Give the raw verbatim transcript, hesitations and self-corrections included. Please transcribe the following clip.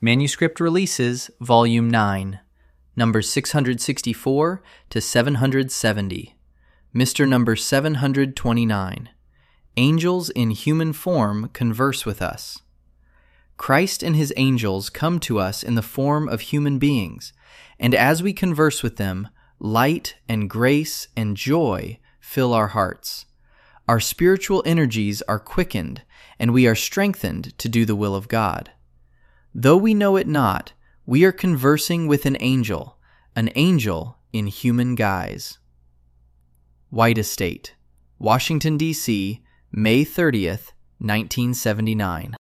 Manuscript Releases, Volume nine, Numbers six hundred sixty-four to seven hundred seventy. Mister Number seven hundred twenty-nine. Angels in Human Form Converse with Us. Christ and His angels come to us in the form of human beings, and as we converse with them, light and grace and joy fill our hearts. Our spiritual energies are quickened, and we are strengthened to do the will of God. Though we know it not, we are conversing with an angel, an angel in human guise. White Estate, Washington, D C, May thirtieth, nineteen seventy-nine.